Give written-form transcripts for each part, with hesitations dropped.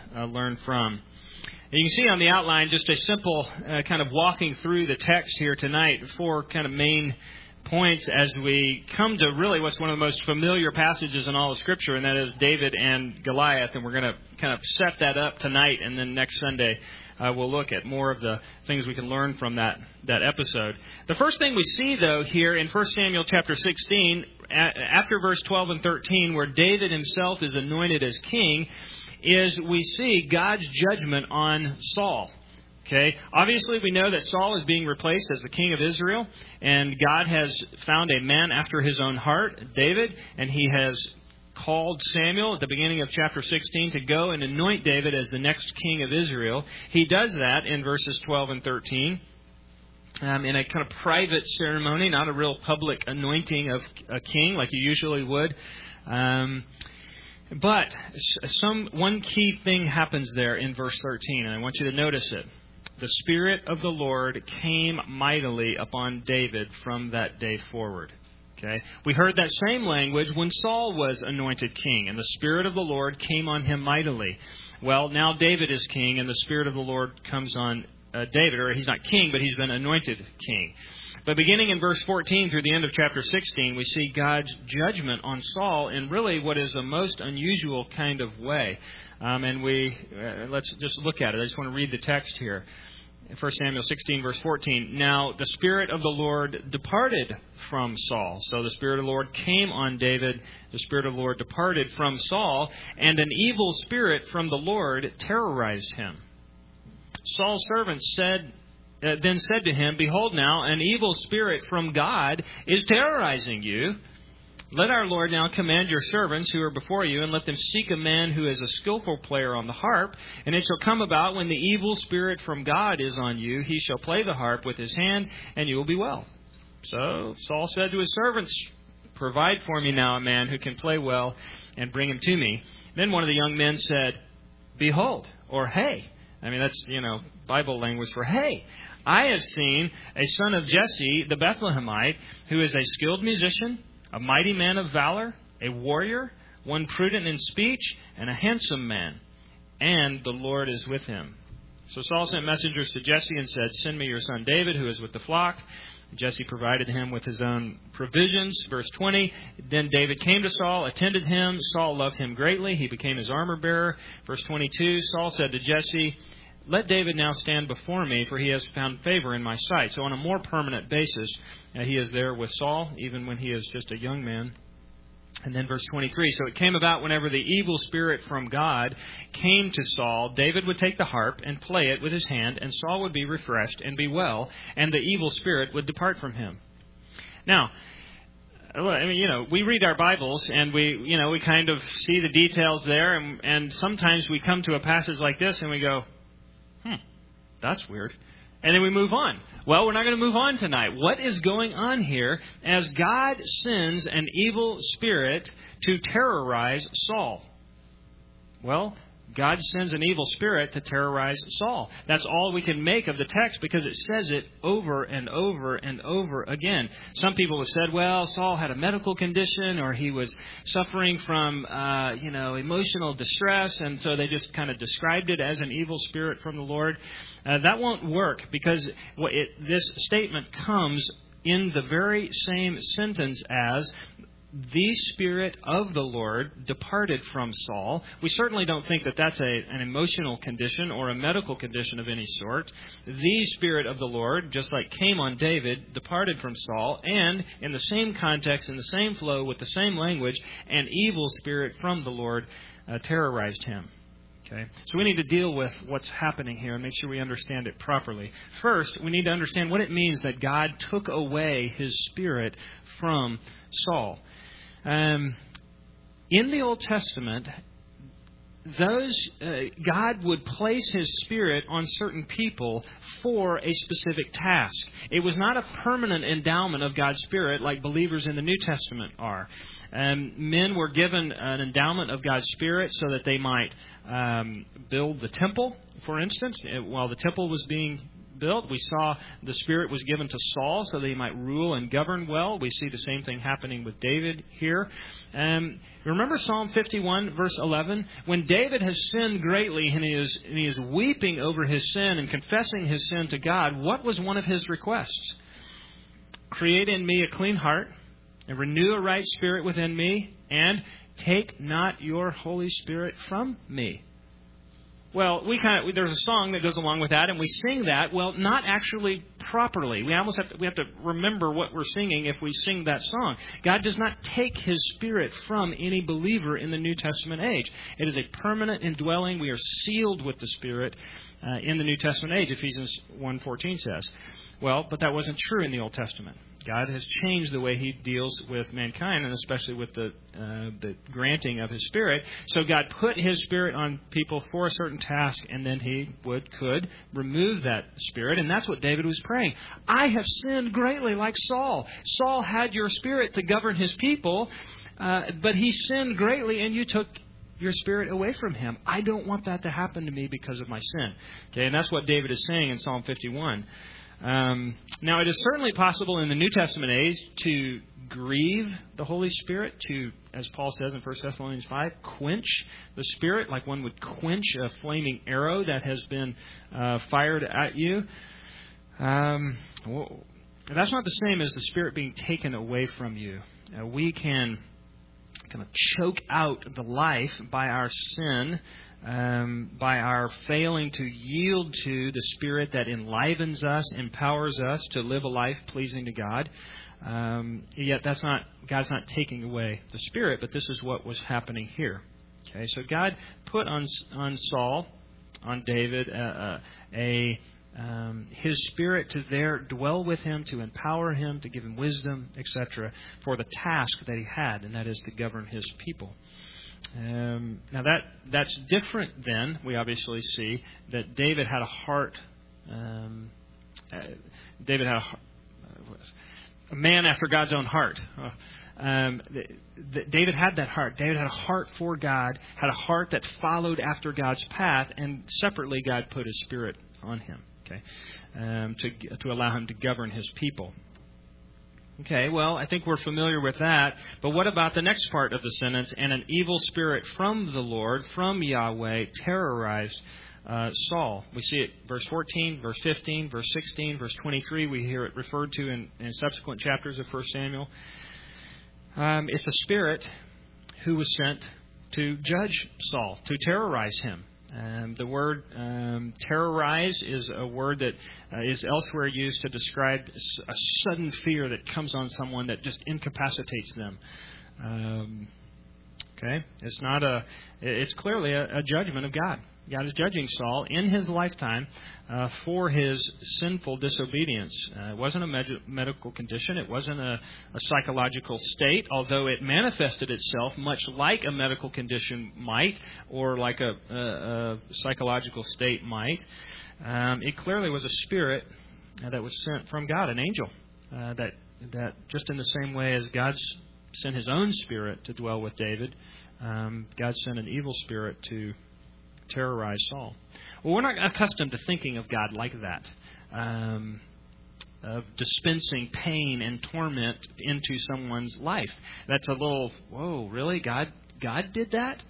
learn from. You can see on the outline just a simple kind of walking through the text here tonight, 4 kind of main points as we come to really what's one of the most familiar passages in all of Scripture, and that is David and Goliath. And we're going to kind of set that up tonight, and then next Sunday we'll look at more of the things we can learn from that episode. The first thing we see, though, here in 1 Samuel chapter 16, after verse 12 and 13, where David himself is anointed as king, is we see God's judgment on Saul. Okay, obviously we know that Saul is being replaced as the king of Israel, and God has found a man after his own heart, David, and he has called Samuel at the beginning of chapter 16 to go and anoint David as the next king of Israel. He does that in verses 12 and 13 in a kind of private ceremony, not a real public anointing of a king like you usually would. But one key thing happens there in verse 13, and I want you to notice it. The Spirit of the Lord came mightily upon David from that day forward. Okay, we heard that same language when Saul was anointed king, and the Spirit of the Lord came on him mightily. Well, now David is king, and the Spirit of the Lord comes on David, or he's not king, but he's been anointed king. But beginning in verse 14 through the end of chapter 16, we see God's judgment on Saul in really what is a most unusual kind of way. And let's just look at it. I just want to read the text here. 1 Samuel 16, verse 14. Now the Spirit of the Lord departed from Saul. So the Spirit of the Lord came on David. The Spirit of the Lord departed from Saul, and an evil spirit from the Lord terrorized him. Saul's servants then said to him, Behold now, an evil spirit from God is terrorizing you. Let our Lord now command your servants who are before you, and let them seek a man who is a skillful player on the harp. And it shall come about when the evil spirit from God is on you, he shall play the harp with his hand, and you will be well. So Saul said to his servants, Provide for me now a man who can play well, and bring him to me. Then one of the young men said, Behold, or hey. I mean, that's, Bible language for hey. I have seen a son of Jesse, the Bethlehemite, who is a skilled musician, a mighty man of valor, a warrior, one prudent in speech, and a handsome man. And the Lord is with him. So Saul sent messengers to Jesse and said, Send me your son David, who is with the flock. Jesse provided him with his own provisions. Verse 20, Then David came to Saul, attended him. Saul loved him greatly. He became his armor bearer. Verse 22, Saul said to Jesse, Let David now stand before me, for he has found favor in my sight. So on a more permanent basis, he is there with Saul, even when he is just a young man. And then verse 23, So it came about whenever the evil spirit from God came to Saul, David would take the harp and play it with his hand, and Saul would be refreshed and be well, and the evil spirit would depart from him. Now, we read our Bibles and we kind of see the details there, and sometimes we come to a passage like this and we go, that's weird. And then we move on. Well, we're not going to move on tonight. What is going on here as God sends an evil spirit to terrorize Saul? Well, God sends an evil spirit to terrorize Saul. That's all we can make of the text because it says it over and over and over again. Some people have said, well, Saul had a medical condition or he was suffering from, emotional distress. And so they just kind of described it as an evil spirit from the Lord. That won't work because this statement comes in the very same sentence as the Spirit of the Lord departed from Saul. We certainly don't think that that's an emotional condition or a medical condition of any sort. The Spirit of the Lord, just like came on David, departed from Saul, and in the same context, in the same flow, with the same language, an evil spirit from the Lord terrorized him. Okay, so we need to deal with what's happening here and make sure we understand it properly. First, we need to understand what it means that God took away his spirit from Saul. In the Old Testament, God would place his spirit on certain people for a specific task. It was not a permanent endowment of God's spirit like believers in the New Testament are. Men were given an endowment of God's spirit so that they might build the temple, for instance. While the temple was being built. We saw the Spirit was given to Saul so that he might rule and govern well. We see the same thing happening with David here. Remember Psalm 51, verse 11? When David has sinned greatly and he is weeping over his sin and confessing his sin to God, what was one of his requests? Create in me a clean heart and renew a right spirit within me, and take not your Holy Spirit from me. Well, there's a song that goes along with that, and we sing that. Well, not actually properly. We have to remember what we're singing if we sing that song. God does not take His Spirit from any believer in the New Testament age. It is a permanent indwelling. We are sealed with the Spirit in the New Testament age, Ephesians 1:14 says. Well, but that wasn't true in the Old Testament. God has changed the way He deals with mankind, and especially with the granting of His Spirit. So God put His Spirit on people for a certain task, and then He could remove that Spirit. And that's what David was praying. I have sinned greatly like Saul. Saul had your Spirit to govern his people, but he sinned greatly, and you took your Spirit away from him. I don't want that to happen to me because of my sin. Okay, and that's what David is saying in Psalm 51. Now, it is certainly possible in the New Testament age to grieve the Holy Spirit, to, as Paul says in 1 Thessalonians 5, quench the Spirit, like one would quench a flaming arrow that has been fired at you. That's not the same as the Spirit being taken away from you. We can kind of choke out the life by our sin, by our failing to yield to the Spirit that enlivens us, empowers us to live a life pleasing to God. Yet God's not taking away the Spirit, but this is what was happening here. Okay, so God put on Saul, on David, His Spirit to there dwell with him, to empower him, to give him wisdom, etc., for the task that he had, and that is to govern his people. Now that's different than, we obviously see, that David had a heart. David had a man after God's own heart. David had that heart. David had a heart for God, had a heart that followed after God's path, and separately God put His Spirit on him, to allow him to govern His people. Okay, well, I think we're familiar with that. But what about the next part of the sentence? And an evil spirit from the Lord, from Yahweh, terrorized Saul. We see it verse 14, verse 15, verse 16, verse 23. We hear it referred to in subsequent chapters of 1 Samuel. It's a spirit who was sent to judge Saul, to terrorize him. The word terrorize is a word that is elsewhere used to describe a sudden fear that comes on someone that just incapacitates them. It's clearly a judgment of God. God is judging Saul in his lifetime for his sinful disobedience. It wasn't a medical condition. It wasn't a psychological state, although it manifested itself much like a medical condition might, or like a psychological state might. It clearly was a spirit that was sent from God, an angel, that just in the same way as God sent His own Spirit to dwell with David, God sent an evil spirit to terrorize Saul. Well, we're not accustomed to thinking of God like that, of dispensing pain and torment into someone's life. That's a little, whoa, really? God did that?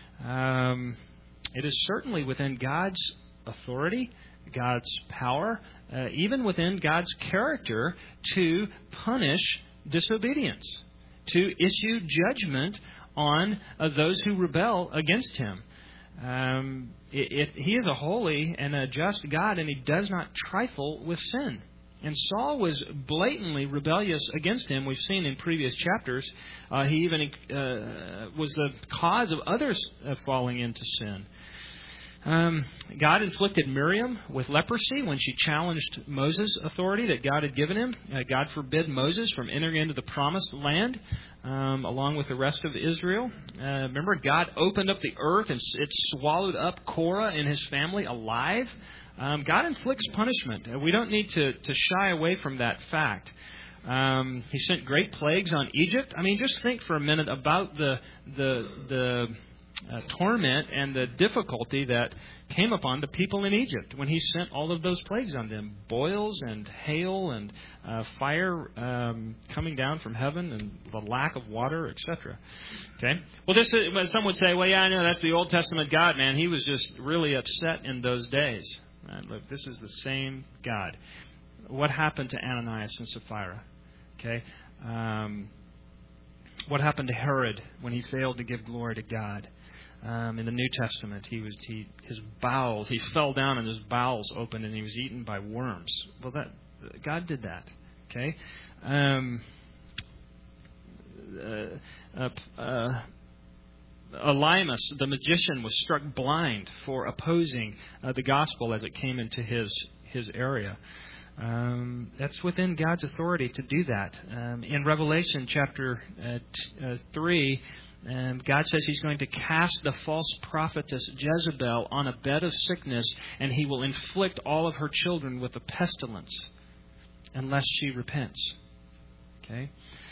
It is certainly within God's authority, God's power, even within God's character to punish disobedience, to issue judgment on those who rebel against Him. He is a holy and a just God, and He does not trifle with sin. And Saul was blatantly rebellious against Him. We've seen in previous chapters, he even was the cause of others falling into sin. God inflicted Miriam with leprosy when she challenged Moses' authority that God had given him. God forbid Moses from entering into the promised land along with the rest of Israel. Remember, God opened up the earth and it swallowed up Korah and his family alive. God inflicts punishment. We don't need to shy away from that fact. He sent great plagues on Egypt. I mean, just think for a minute about the torment and the difficulty that came upon the people in Egypt when he sent all of those plagues on them. Boils and hail and fire coming down from heaven and the lack of water, etc. Okay? Well, this is, some would say, well, yeah, I know that's the Old Testament God, man. He was just really upset in those days. Look, this is the same God. What happened to Ananias and Sapphira? Okay? What happened to Herod when he failed to give glory to God? In the New Testament, he fell down and his bowels opened and he was eaten by worms. Well, God did that. Okay? Elymas, the magician, was struck blind for opposing the gospel as it came into his area. That's within God's authority to do that. In Revelation chapter 3, God says He's going to cast the false prophetess Jezebel on a bed of sickness, and He will inflict all of her children with a pestilence unless she repents. Okay?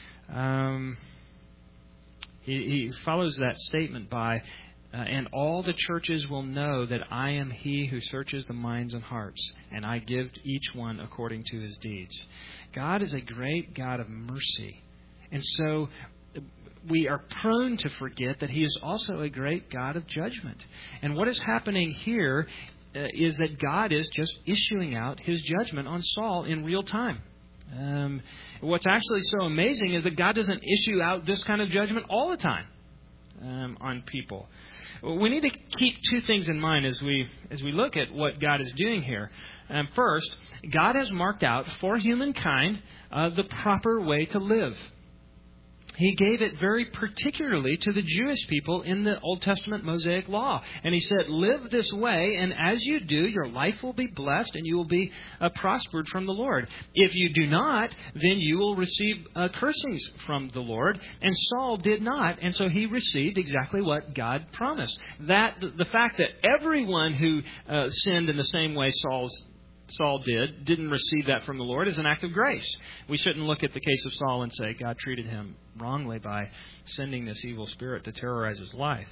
He follows that statement by, and all the churches will know that I am He who searches the minds and hearts, and I give each one according to his deeds. God is a great God of mercy. And so we are prone to forget that He is also a great God of judgment. And what is happening here is that God is just issuing out His judgment on Saul in real time. What's actually so amazing is that God doesn't issue out this kind of judgment all the time on people. We need to keep two things in mind as we look at what God is doing here. First, God has marked out for humankind the proper way to live. He gave it very particularly to the Jewish people in the Old Testament Mosaic Law. And He said, live this way, and as you do, your life will be blessed and you will be prospered from the Lord. If you do not, then you will receive cursings from the Lord. And Saul did not, and so he received exactly what God promised. The fact that everyone who sinned in the same way Saul didn't receive that from the Lord is an act of grace. We shouldn't look at the case of Saul and say God treated him wrongly by sending this evil spirit to terrorize his life.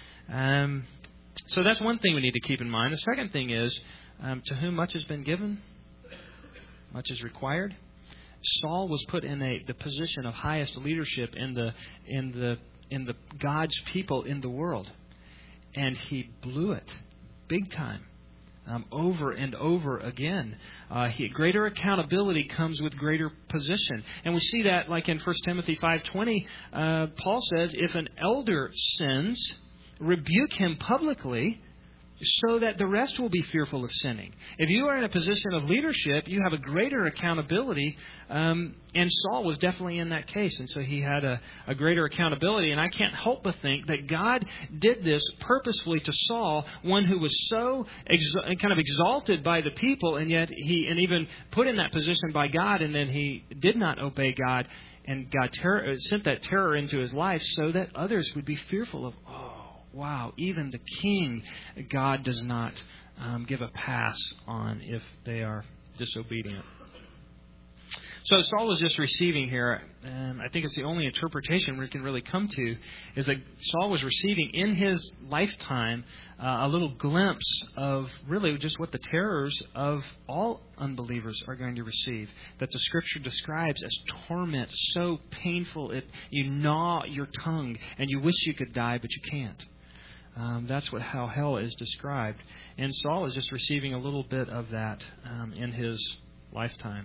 So that's one thing we need to keep in mind. The second thing is, to whom much has been given, much is required. Saul was put in the position of highest leadership in the God's people in the world, and he blew it big time. Over and over again. Greater accountability comes with greater position. And we see that like in 1 Timothy 5:20, Paul says, if an elder sins, rebuke him publicly so that the rest will be fearful of sinning. If you are in a position of leadership, you have a greater accountability, and Saul was definitely in that case, and so he had a greater accountability. And I can't help but think that God did this purposefully to Saul, one who was so kind of exalted by the people, and yet even put in that position by God, and then he did not obey God, and God sent that terror into his life so that others would be fearful of, wow, even the king, God does not give a pass on if they are disobedient. So Saul was just receiving here, and I think it's the only interpretation we can really come to, is that Saul was receiving in his lifetime a little glimpse of really just what the terrors of all unbelievers are going to receive, that the Scripture describes as torment, so painful you gnaw your tongue and you wish you could die, but you can't. That's how hell is described. And Saul is just receiving a little bit of that in his lifetime.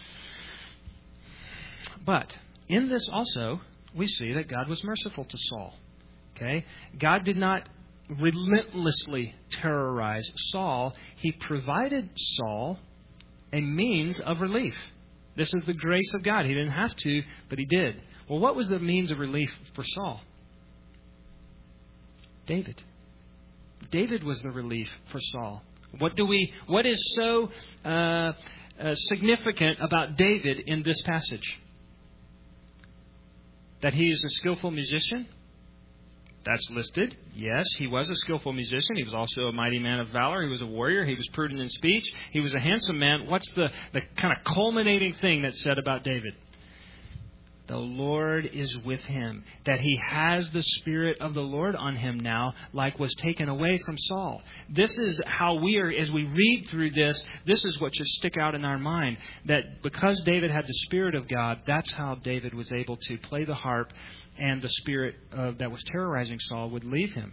But in this also, we see that God was merciful to Saul. Okay? God did not relentlessly terrorize Saul. He provided Saul a means of relief. This is the grace of God. He didn't have to, but He did. Well, what was the means of relief for Saul? David. David was the relief for Saul. What is so significant about David in this passage? That he is a skillful musician? That's listed. Yes, he was a skillful musician. He was also a mighty man of valor. He was a warrior. He was prudent in speech. He was a handsome man. What's the kind of culminating thing that's said about David? The Lord is with him, that he has the Spirit of the Lord on him now, like was taken away from Saul. This is how we are, as we read through this is what should stick out in our mind, that because David had the Spirit of God, that's how David was able to play the harp, and the spirit that was terrorizing Saul would leave him.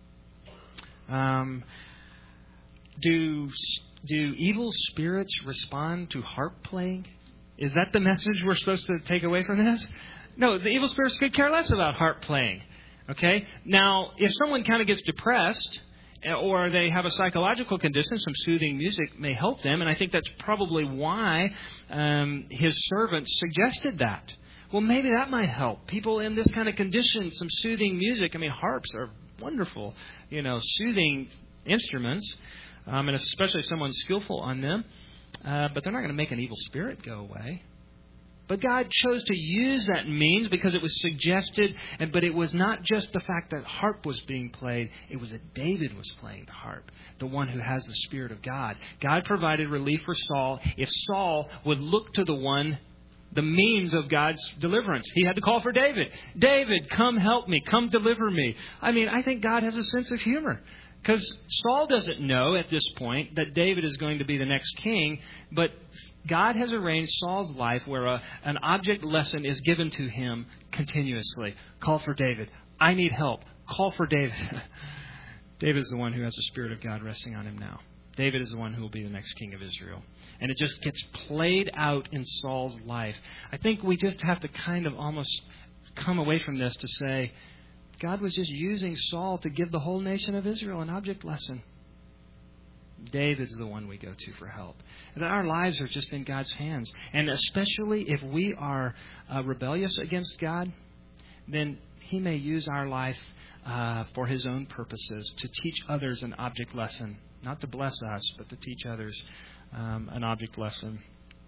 Do evil spirits respond to harp playing? Is that the message we're supposed to take away from this? No, the evil spirits could care less about harp playing. Okay? Now, if someone kind of gets depressed or they have a psychological condition, some soothing music may help them. And I think that's probably why his servants suggested that. Well, maybe that might help. People in this kind of condition, some soothing music. I mean, harps are wonderful, soothing instruments, and especially if someone's skillful on them. But they're not going to make an evil spirit go away. But God chose to use that means because it was suggested. But it was not just the fact that harp was being played. It was that David was playing the harp, the one who has the Spirit of God. God provided relief for Saul if Saul would look to the means of God's deliverance. He had to call for David. David, come help me. Come deliver me. I mean, I think God has a sense of humor. Because Saul doesn't know at this point that David is going to be the next king, but God has arranged Saul's life where an object lesson is given to him continuously. Call for David. I need help. Call for David. David is the one who has the Spirit of God resting on him now. David is the one who will be the next king of Israel. And it just gets played out in Saul's life. I think we just have to kind of almost come away from this to say, God was just using Saul to give the whole nation of Israel an object lesson. David's the one we go to for help. And our lives are just in God's hands. And especially if we are rebellious against God, then He may use our life for His own purposes, to teach others an object lesson. Not to bless us, but to teach others an object lesson.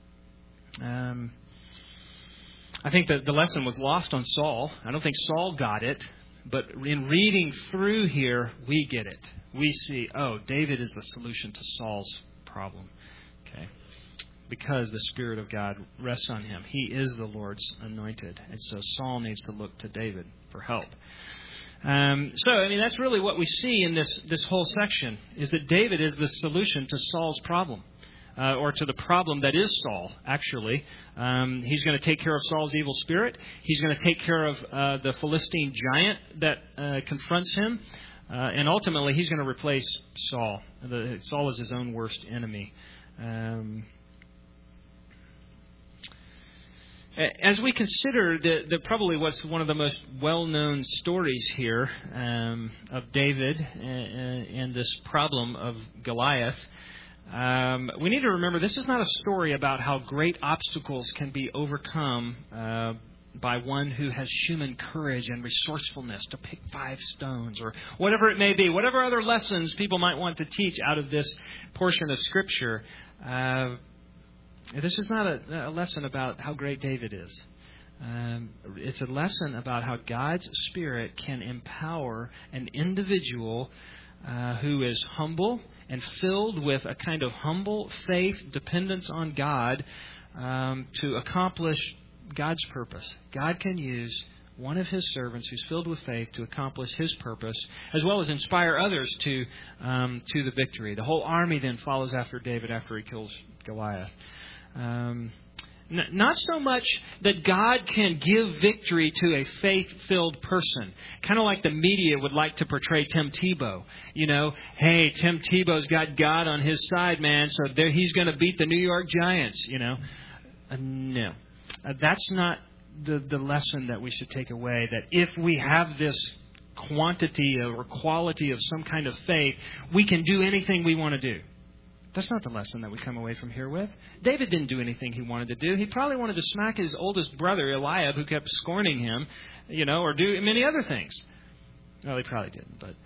I think that the lesson was lost on Saul. I don't think Saul got it. But in reading through here, we get it. We see, David is the solution to Saul's problem. Okay, because the Spirit of God rests on him. He is the Lord's anointed. And so Saul needs to look to David for help. That's really what we see in this whole section, is that David is the solution to Saul's problem. Or to the problem that is Saul, actually. He's going to take care of Saul's evil spirit. He's going to take care of the Philistine giant that confronts him. And ultimately, he's going to replace Saul. Saul is his own worst enemy. As we consider the probably what's one of the most well-known stories here of David and this problem of Goliath, we need to remember this is not a story about how great obstacles can be overcome by one who has human courage and resourcefulness to pick 5 stones or whatever it may be, whatever other lessons people might want to teach out of this portion of Scripture. This is not a lesson about how great David is. It's a lesson about how God's Spirit can empower an individual who is humble and filled with a kind of humble faith, dependence on God, to accomplish God's purpose. God can use one of His servants who's filled with faith to accomplish His purpose, as well as inspire others to the victory. The whole army then follows after David after he kills Goliath. Not so much that God can give victory to a faith-filled person. Kind of like the media would like to portray Tim Tebow. Hey, Tim Tebow's got God on his side, man, so he's going to beat the New York Giants, No. That's not the lesson that we should take away, that if we have this quantity or quality of some kind of faith, we can do anything we want to do. That's not the lesson that we come away from here with. David didn't do anything he wanted to do. He probably wanted to smack his oldest brother, Eliab, who kept scorning him, or do many other things. Well, he probably didn't, but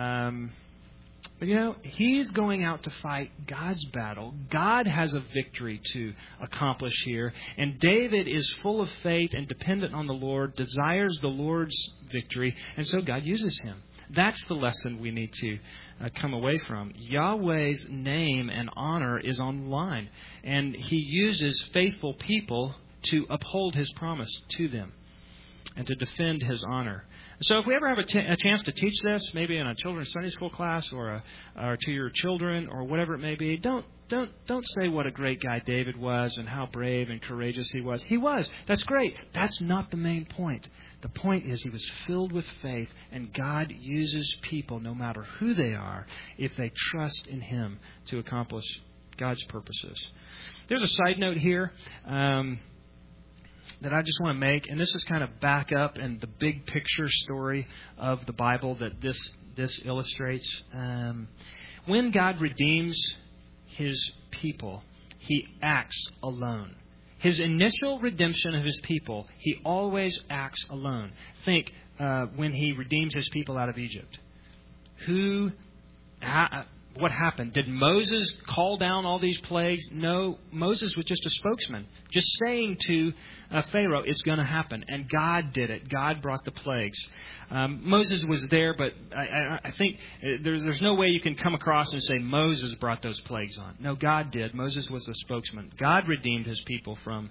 he's going out to fight God's battle. God has a victory to accomplish here. And David is full of faith and dependent on the Lord, desires the Lord's victory, and so God uses him. That's the lesson we need to come away from. Yahweh's name and honor is on the line. And He uses faithful people to uphold His promise to them and to defend His honor. So if we ever have a chance to teach this, maybe in a children's Sunday school class or to your children or whatever it may be, don't say what a great guy David was and how brave and courageous he was. He was. That's great. That's not the main point. The point is he was filled with faith, and God uses people, no matter who they are, if they trust in Him to accomplish God's purposes. There's a side note here that I just want to make, and this is kind of back up and the big picture story of the Bible that this illustrates. When God redeems His people, He acts alone. His initial redemption of His people, He always acts alone. Think when He redeems His people out of Egypt. What happened? Did Moses call down all these plagues? No, Moses was just a spokesman, just saying to Pharaoh, it's going to happen. And God did it. God brought the plagues. Moses was there, but I think there's no way you can come across and say Moses brought those plagues on. No, God did. Moses was the spokesman. God redeemed His people from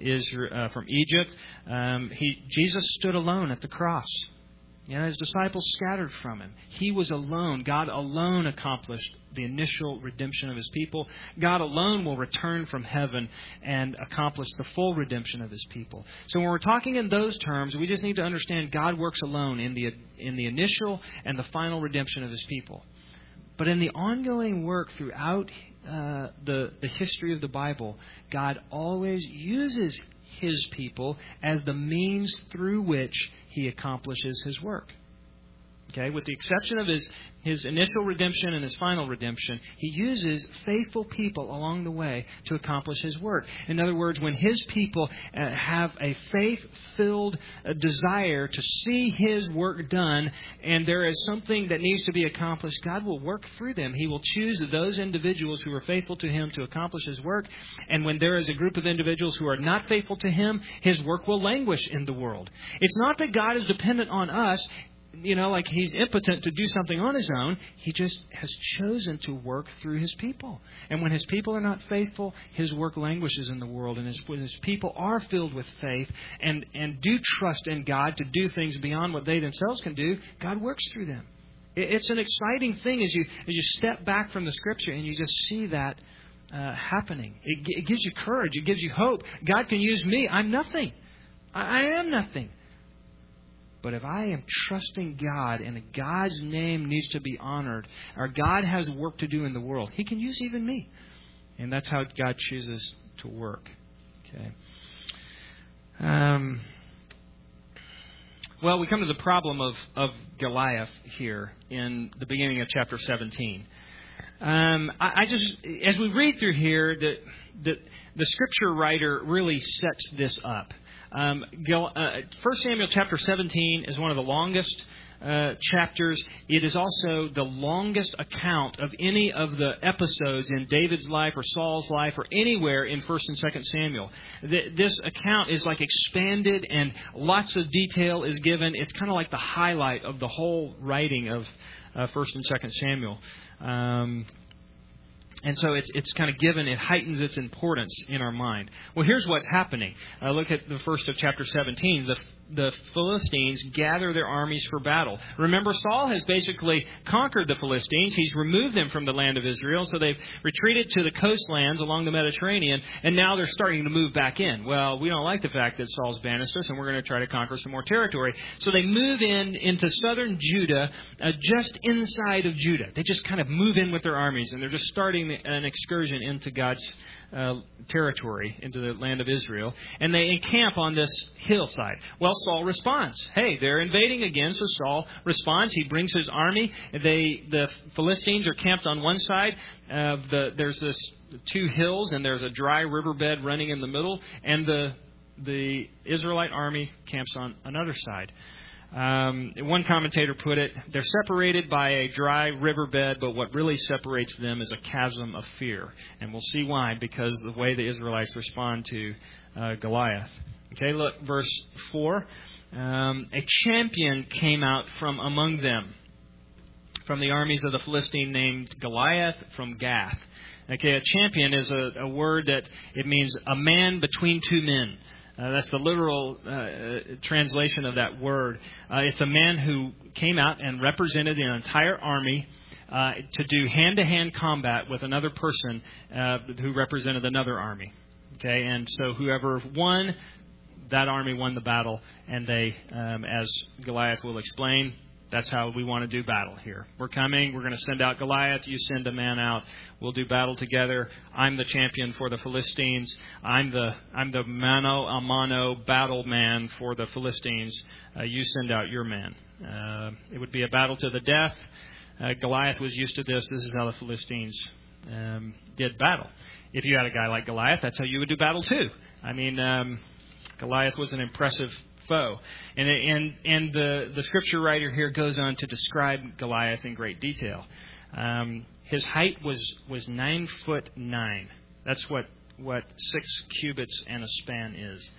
Egypt. Jesus stood alone at the cross. His disciples scattered from Him. He was alone. God alone accomplished the initial redemption of His people. God alone will return from heaven and accomplish the full redemption of His people. So when we're talking in those terms, we just need to understand God works alone in the initial and the final redemption of His people. But in the ongoing work throughout the history of the Bible, God always uses His people as the means through which He accomplishes His work. Okay, with the exception of his initial redemption and His final redemption, He uses faithful people along the way to accomplish His work. In other words, when His people have a faith-filled desire to see His work done, and there is something that needs to be accomplished, God will work through them. He will choose those individuals who are faithful to Him to accomplish His work. And when there is a group of individuals who are not faithful to Him, His work will languish in the world. It's not that God is dependent on us, like He's impotent to do something on His own. He just has chosen to work through His people. And when His people are not faithful, His work languishes in the world. And when His people are filled with faith and do trust in God to do things beyond what they themselves can do, God works through them. It's an exciting thing as you step back from the Scripture and you just see that happening. It gives you courage. It gives you hope. God can use me. I'm nothing. I am nothing. But if I am trusting God and God's name needs to be honored, or God has work to do in the world, He can use even me. And that's how God chooses to work. Okay. Well, we come to the problem of Goliath here in the beginning of chapter 17. As we read through here, the Scripture writer really sets this up. 1 Samuel chapter 17 is one of the longest chapters. It is also the longest account of any of the episodes in David's life or Saul's life or anywhere in 1 and 2 Samuel. This account is like expanded and lots of detail is given. It's kind of like the highlight of the whole writing of 1 and 2 Samuel. And so it's kind of given, it heightens its importance in our mind. Well, here's what's happening. Look at the first of chapter 17. The Philistines gather their armies for battle. Remember, Saul has basically conquered the Philistines. He's removed them from the land of Israel. So they've retreated to the coastlands along the Mediterranean. And now they're starting to move back in. Well, we don't like the fact that Saul's banished us, and we're going to try to conquer some more territory. So they move into southern Judah, just inside of Judah. They just kind of move in with their armies, and they're just starting an excursion into God's territory, into the land of Israel, and they encamp on this hillside. Well, Saul responds. Hey, they're invading again, so Saul responds. He brings his army. The Philistines are camped on one side. There's this two hills, and there's a dry riverbed running in the middle, and the Israelite army camps on another side. One commentator put it, they're separated by a dry riverbed, but what really separates them is a chasm of fear. And we'll see why, because the way the Israelites respond to Goliath. Okay, look, verse 4. A champion came out from among them. from the armies of the Philistine named Goliath from Gath. Okay, a champion is a word that it means a man between two men. That's the literal translation of that word. It's a man who came out and represented an entire army to do hand-to-hand combat with another person who represented another army. Okay, and so whoever won, that army won the battle, and they, as Goliath will explain, that's how we want to do battle here. We're coming. We're going to send out Goliath. You send a man out. We'll do battle together. I'm the champion for the Philistines. I'm the mano a mano battle man for the Philistines. You send out your man. It would be a battle to the death. Goliath was used to this. This is how the Philistines did battle. If you had a guy like Goliath, that's how you would do battle too. I mean, Goliath was an impressive foe. And the scripture writer here goes on to describe Goliath in great detail. His height was 9'9". That's what 6 cubits and a span is.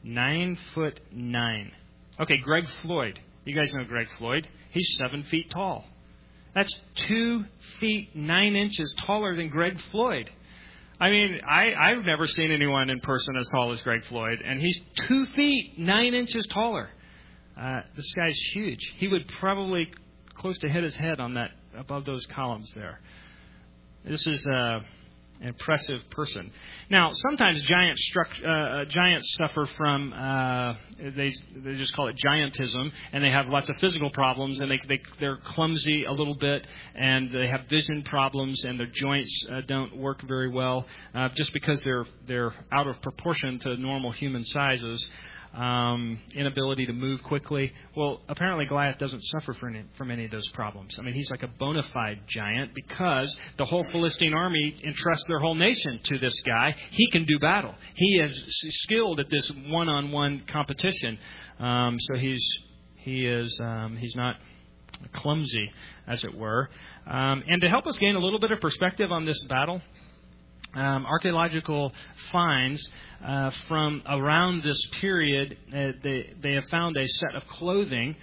9'9". Okay, Greg Floyd. You guys know Greg Floyd. He's 7 feet tall. That's 2 feet 9 inches taller than Greg Floyd. I mean, I've never seen anyone in person as tall as Greg Floyd, and he's 2 feet 9 inches taller. This guy's huge. He would probably close to hit his head on that above those columns there. This is an impressive person. Now, sometimes giants suffer from they just call it giantism, and they have lots of physical problems, and they're clumsy a little bit, and they have vision problems, and their joints don't work very well, just because they're out of proportion to normal human sizes. Inability to move quickly. Well, apparently Goliath doesn't suffer from any of those problems. I mean, he's like a bona fide giant because the whole Philistine army entrusts their whole nation to this guy. He can do battle. He is skilled at this one-on-one competition. So he's not clumsy, as it were. And to help us gain a little bit of perspective on this battle, archaeological finds from around this period, they have found a set of clothing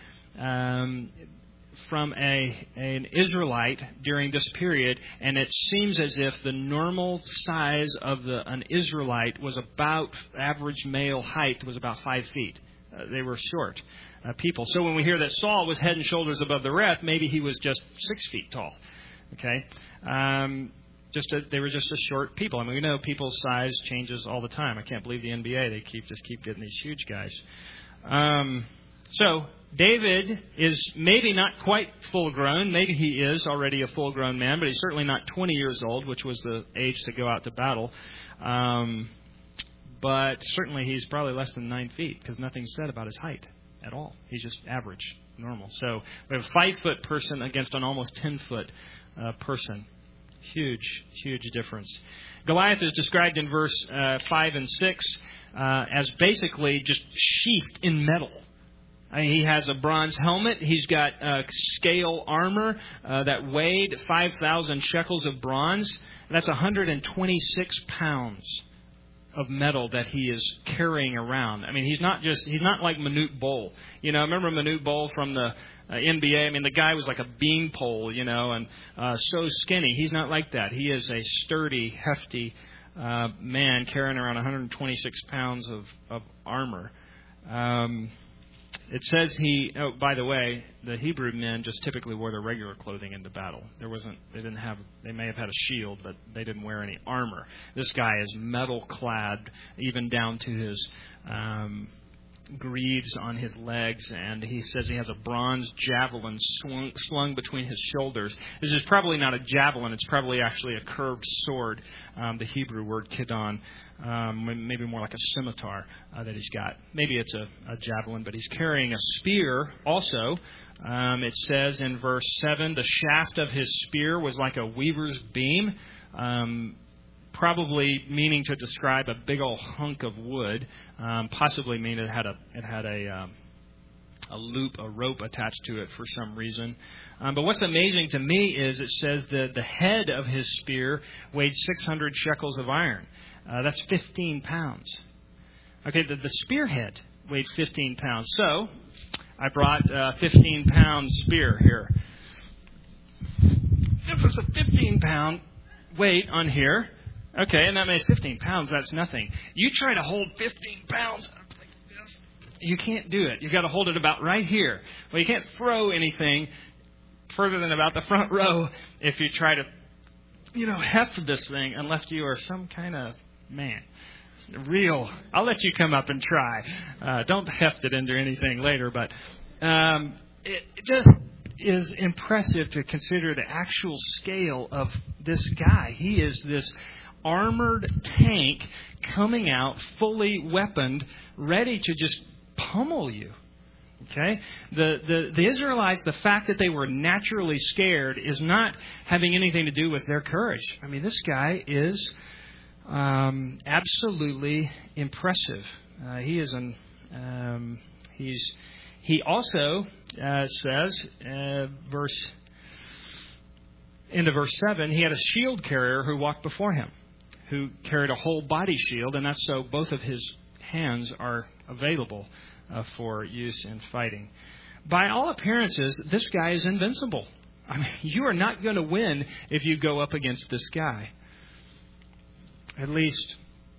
from an Israelite during this period, and it seems as if the normal size of an Israelite was about average male height was about 5 feet. They were short people. So when we hear that Saul was head and shoulders above the rest, maybe he was just 6 feet tall. Okay. They were just a short people. I mean, we know people's size changes all the time. I can't believe the NBA. They keep getting these huge guys. So David is maybe not quite full grown. Maybe he is already a full grown man, but he's certainly not 20 years old, which was the age to go out to battle. But certainly he's probably less than 9 feet because nothing's said about his height at all. He's just average, normal. So we have a 5-foot person against an almost 10-foot person. Huge difference. Goliath is described in verse 5 and 6 as basically just sheathed in metal. I mean, he has a bronze helmet. He's got scale armor that weighed 5,000 shekels of bronze. That's 126 pounds of metal that he is carrying around. I mean, he's not like Manute Bol. You know, remember Manute Bol from the NBA? I mean, the guy was like a beanpole, and so skinny. He's not like that. He is a sturdy, hefty man carrying around 126 pounds of armor. It says by the way, the Hebrew men just typically wore their regular clothing into battle. They may have had a shield, but they didn't wear any armor. This guy is metal clad, even down to his greaves on his legs, and he says he has a bronze javelin slung between his shoulders. This is probably not a javelin. It's probably actually a curved sword, the Hebrew word kidon, maybe more like a scimitar that he's got. Maybe it's a javelin, but he's carrying a spear also. It says in verse 7, the shaft of his spear was like a weaver's beam, probably meaning to describe a big old hunk of wood, possibly mean it had a loop, a rope attached to it for some reason. But what's amazing to me is it says that the head of his spear weighed 600 shekels of iron. That's 15 pounds. Okay, the spearhead weighed 15 pounds. So I brought a 15-pound spear here. this is a 15-pound weight on here. Okay, and that makes 15 pounds. That's nothing. You try to hold 15 pounds up like this. You can't do it. You've got to hold it about right here. Well, you can't throw anything further than about the front row if you try to, heft this thing unless you are some kind of man. Real. I'll let you come up and try. Don't heft it into anything later, but it just is impressive to consider the actual scale of this guy. He is this armored tank coming out fully weaponed, ready to just pummel you. Okay? The Israelites, the fact that they were naturally scared is not having anything to do with their courage. I mean, this guy is absolutely impressive. He also says, into verse 7, he had a shield carrier who walked before him, who carried a whole body shield, and that's so both of his hands are available for use in fighting. By all appearances, this guy is invincible. I mean, you are not going to win if you go up against this guy. At least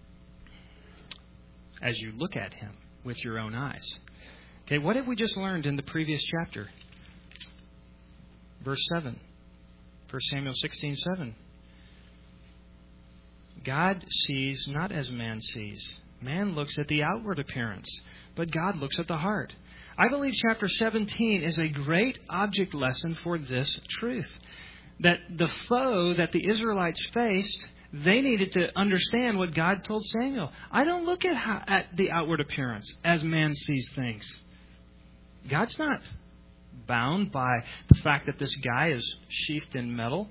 as you look at him with your own eyes. Okay, what have we just learned in the previous chapter? Verse 7. 1 Samuel 16:7. God sees not as man sees. Man looks at the outward appearance, but God looks at the heart. I believe chapter 17 is a great object lesson for this truth. That the foe that the Israelites faced, they needed to understand what God told Samuel. I don't look at the outward appearance as man sees things. God's not bound by the fact that this guy is sheathed in metal.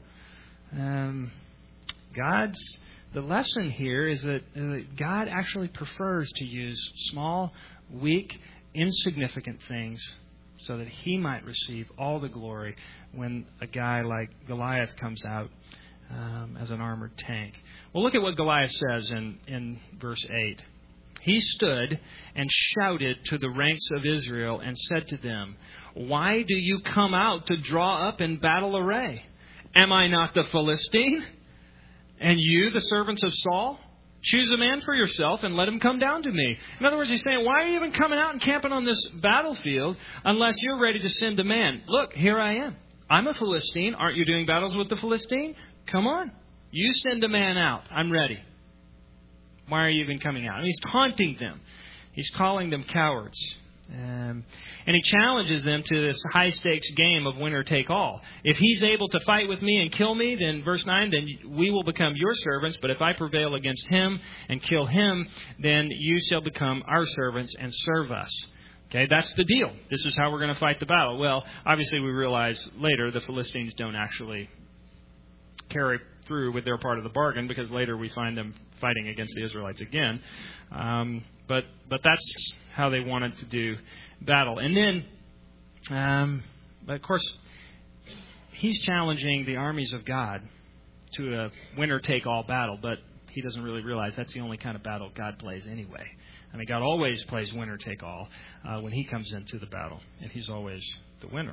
The lesson here is that God actually prefers to use small, weak, insignificant things so that He might receive all the glory when a guy like Goliath comes out as an armored tank. Well, look at what Goliath says in verse 8. He stood and shouted to the ranks of Israel and said to them, "Why do you come out to draw up in battle array? Am I not the Philistine? And you, the servants of Saul? Choose a man for yourself and let him come down to me." In other words, he's saying, why are you even coming out and camping on this battlefield unless you're ready to send a man? Look, here I am. I'm a Philistine. Aren't you doing battles with the Philistine? Come on. You send a man out. I'm ready. Why are you even coming out? And he's taunting them. He's calling them cowards. And he challenges them to this high-stakes game of winner take all. If he's able to fight with me and kill me, then verse 9, then we will become your servants. But if I prevail against him and kill him, then you shall become our servants and serve us. Okay, that's the deal. This is how we're going to fight the battle. Well, obviously we realize later the Philistines don't actually carry through with their part of the bargain, because later we find them fighting against the Israelites again. But that's how they wanted to do battle. And then, but of course, he's challenging the armies of God to a winner-take-all battle, but he doesn't really realize that's the only kind of battle God plays anyway. I mean, God always plays winner-take-all when He comes into the battle, and He's always the winner.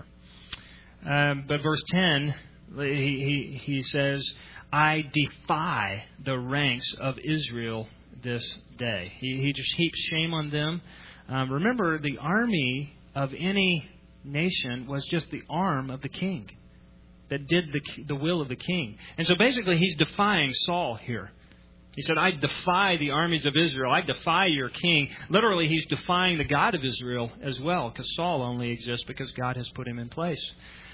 But verse 10, he says, "I defy the ranks of Israel this day." He just heaps shame on them. Remember, the army of any nation was just the arm of the king that did the will of the king. And so basically he's defying Saul here. He said, "I defy the armies of Israel. I defy your king." Literally, he's defying the God of Israel as well, because Saul only exists because God has put him in place.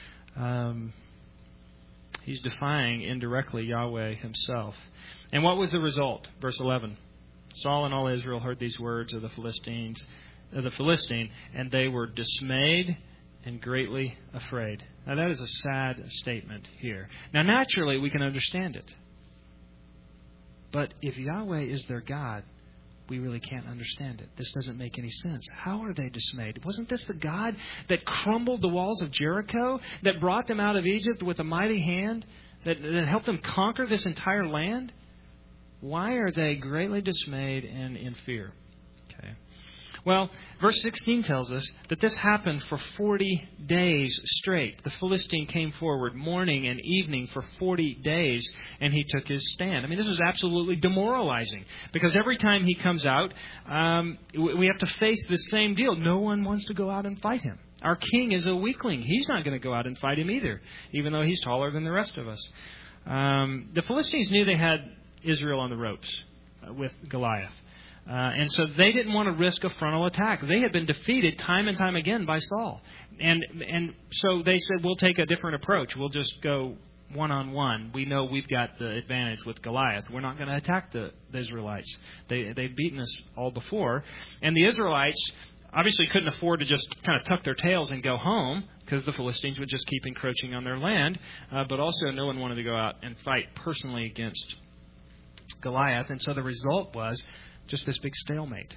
He's defying indirectly Yahweh Himself. And what was the result? Verse 11. Saul and all Israel heard these words of the Philistine, and they were dismayed and greatly afraid. Now that is a sad statement here. Now naturally we can understand it. But if Yahweh is their God, we really can't understand it. This doesn't make any sense. How are they dismayed? Wasn't this the God that crumbled the walls of Jericho, that brought them out of Egypt with a mighty hand, that helped them conquer this entire land? Why are they greatly dismayed and in fear? Okay. Well, verse 16 tells us that this happened for 40 days straight. The Philistine came forward morning and evening for 40 days, and he took his stand. I mean, this is absolutely demoralizing, because every time he comes out, we have to face the same deal. No one wants to go out and fight him. Our king is a weakling. He's not going to go out and fight him either, even though he's taller than the rest of us. The Philistines knew they had Israel on the ropes with Goliath. And so they didn't want to risk a frontal attack. They had been defeated time and time again by Saul. And so they said, we'll take a different approach. We'll just go one-on-one. We know we've got the advantage with Goliath. We're not going to attack the Israelites. They've beaten us all before. And the Israelites obviously couldn't afford to just kind of tuck their tails and go home, because the Philistines would just keep encroaching on their land. But also no one wanted to go out and fight personally against Goliath. And so the result was just this big stalemate.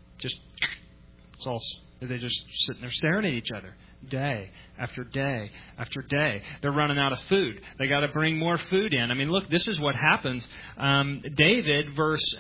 They're just sitting there staring at each other day after day after day. They're running out of food. They got to bring more food in. I mean, look, this is what happens. David, verse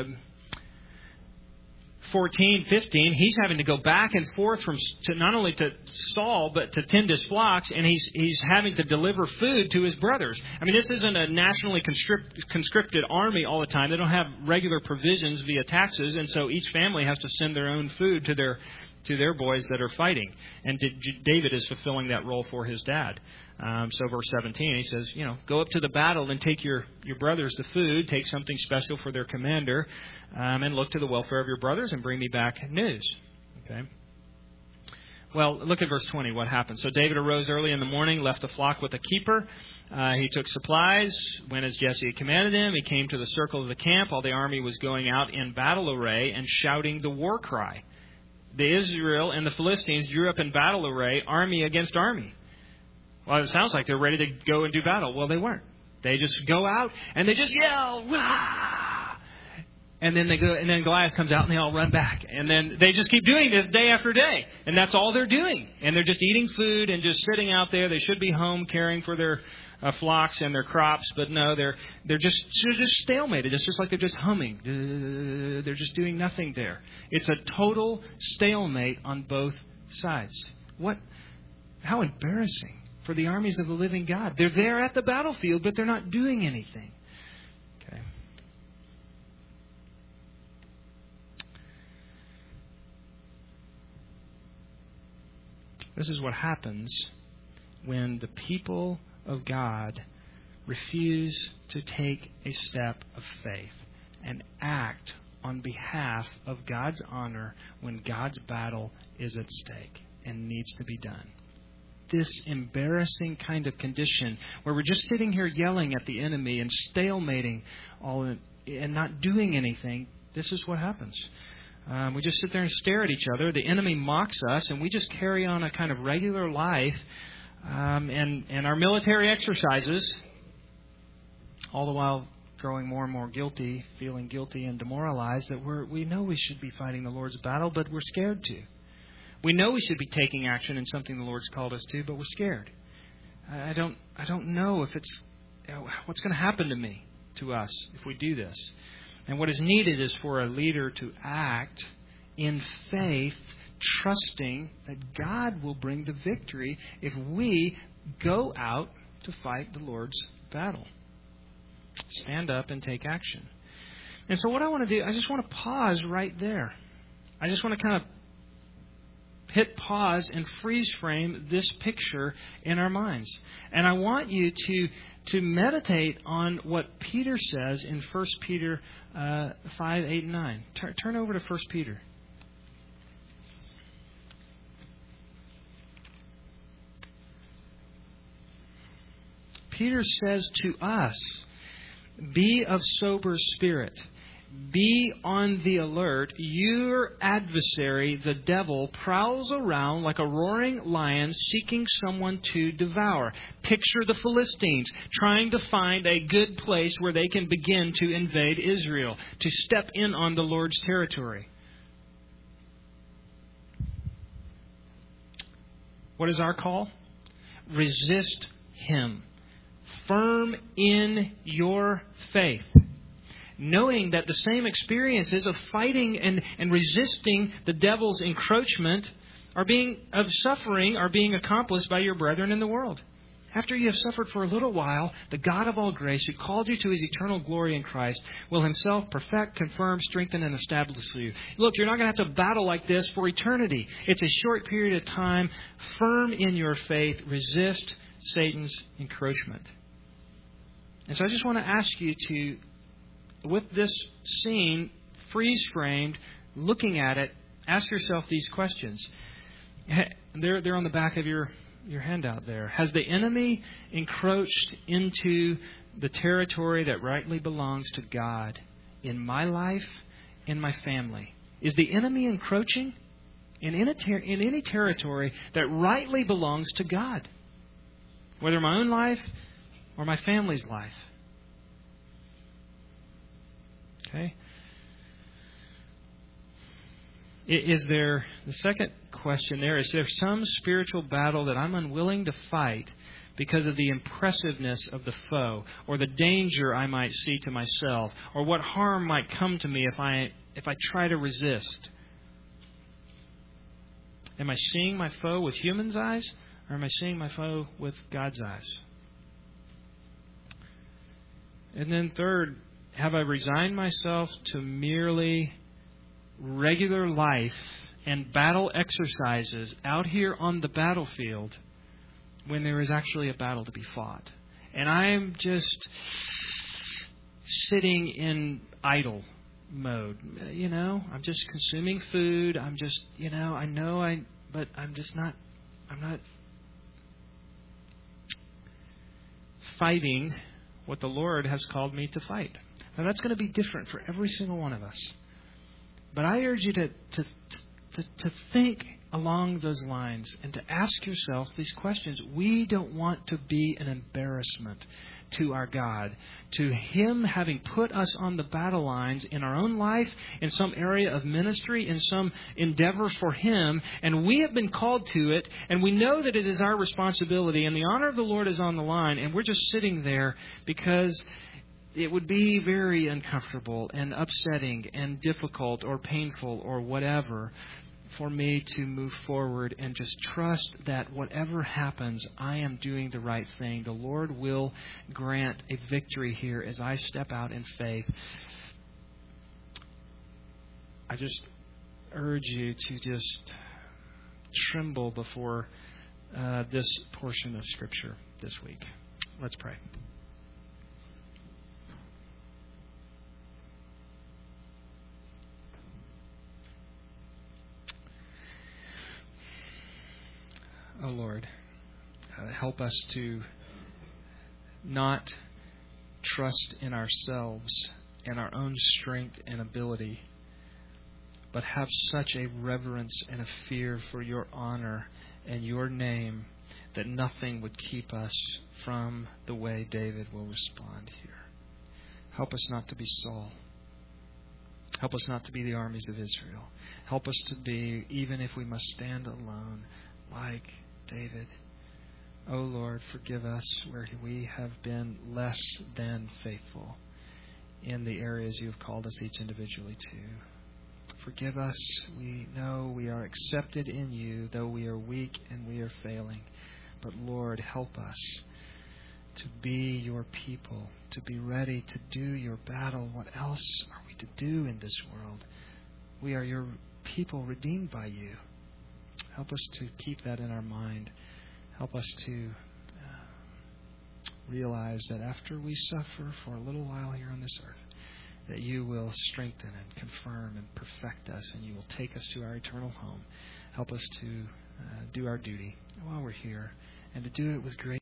14, 15, he's having to go back and forth to not only to Saul, but to tend his flocks, and he's having to deliver food to his brothers. I mean, this isn't a nationally conscripted army all the time. They don't have regular provisions via taxes, and so each family has to send their own food to their boys that are fighting. And David is fulfilling that role for his dad. So verse 17, he says, go up to the battle and take your brothers the food, take something special for their commander, and look to the welfare of your brothers and bring me back news. Okay. Well, look at verse 20, what happened. So David arose early in the morning, left the flock with a keeper. He took supplies, went as Jesse had commanded him. He came to the circle of the camp. All the army was going out in battle array and shouting the war cry. The Israel and the Philistines drew up in battle array, army against army. Well, it sounds like they're ready to go and do battle. Well, they weren't. They just go out and they just yell, "Wah!" And then they go, and then Goliath comes out and they all run back. And then they just keep doing this day after day. And that's all they're doing. And they're just eating food and just sitting out there. They should be home caring for their flocks and their crops, but no, they're just stalemated. It's just like they're just humming. They're just doing nothing there. It's a total stalemate on both sides. How embarrassing for the armies of the living God. They're there at the battlefield, but they're not doing anything. Okay. This is what happens when the people of God refuse to take a step of faith and act on behalf of God's honor when God's battle is at stake and needs to be done. This embarrassing kind of condition where we're just sitting here yelling at the enemy and stalemating and not doing anything, this is what happens. We just sit there and stare at each other. The enemy mocks us, and we just carry on a kind of regular life and our military exercises, all the while growing more and more guilty, feeling guilty and demoralized that we know we should be fighting the Lord's battle, but we're scared to. We know we should be taking action in something the Lord's called us to, but we're scared. I don't know if it's what's going to happen to us if we do this. And what is needed is for a leader to act in faith, trusting that God will bring the victory if we go out to fight the Lord's battle. Stand up and take action. And so what I want to do, I just want to pause right there. I just want to kind of hit pause and freeze frame this picture in our minds. And I want you to meditate on what Peter says in 1 Peter 5, 8, and 9. Turn over to 1 Peter. Peter says to us, be of sober spirit. Be on the alert. Your adversary, the devil, prowls around like a roaring lion seeking someone to devour. Picture the Philistines trying to find a good place where they can begin to invade Israel, to step in on the Lord's territory. What is our call? Resist him. Firm in your faith. knowing that the same experiences of fighting and resisting the devil's encroachment of suffering are being accomplished by your brethren in the world. After you have suffered for a little while, the God of all grace, who called you to His eternal glory in Christ, will Himself perfect, confirm, strengthen, and establish you. Look, you're not going to have to battle like this for eternity. It's a short period of time. Firm in your faith. Resist Satan's encroachment. And so I just want to ask you to, with this scene freeze-framed, looking at it, ask yourself these questions. They're on the back of your handout there. Has the enemy encroached into the territory that rightly belongs to God in my life, in my family? Is the enemy encroaching in any territory that rightly belongs to God? Whether my own life or my family's life. Okay? Is there, the second question there, is there some spiritual battle that I'm unwilling to fight because of the impressiveness of the foe, or the danger I might see to myself, or what harm might come to me if I try to resist? Am I seeing my foe with humans' eyes, or am I seeing my foe with God's eyes? And then third, have I resigned myself to merely regular life and battle exercises out here on the battlefield when there is actually a battle to be fought? And I'm just sitting in idle mode. I'm just consuming food. I'm just, but I'm not fighting what the Lord has called me to fight. Now that's going to be different for every single one of us. But I urge you to think along those lines and to ask yourself these questions. We don't want to be an embarrassment to our God, to Him having put us on the battle lines in our own life, in some area of ministry, in some endeavor for Him, and we have been called to it, and we know that it is our responsibility, and the honor of the Lord is on the line, and we're just sitting there because it would be very uncomfortable and upsetting and difficult or painful or whatever for me to move forward and just trust that whatever happens, I am doing the right thing. The Lord will grant a victory here as I step out in faith. I just urge you to just tremble before this portion of Scripture this week. Let's pray. Oh Lord, help us to not trust in ourselves and our own strength and ability, but have such a reverence and a fear for your honor and your name that nothing would keep us from the way David will respond here. Help us not to be Saul. Help us not to be the armies of Israel. Help us to be, even if we must stand alone, like David. Oh Lord, forgive us where we have been less than faithful in the areas you have called us each individually to. Forgive us. We know we are accepted in you, though we are weak and we are failing. But Lord, help us to be your people, to be ready to do your battle. What else are we to do in this world? We are your people redeemed by you. Help us to keep that in our mind. Help us to realize that after we suffer for a little while here on this earth, that you will strengthen and confirm and perfect us, and you will take us to our eternal home. Help us to do our duty while we're here, and to do it with great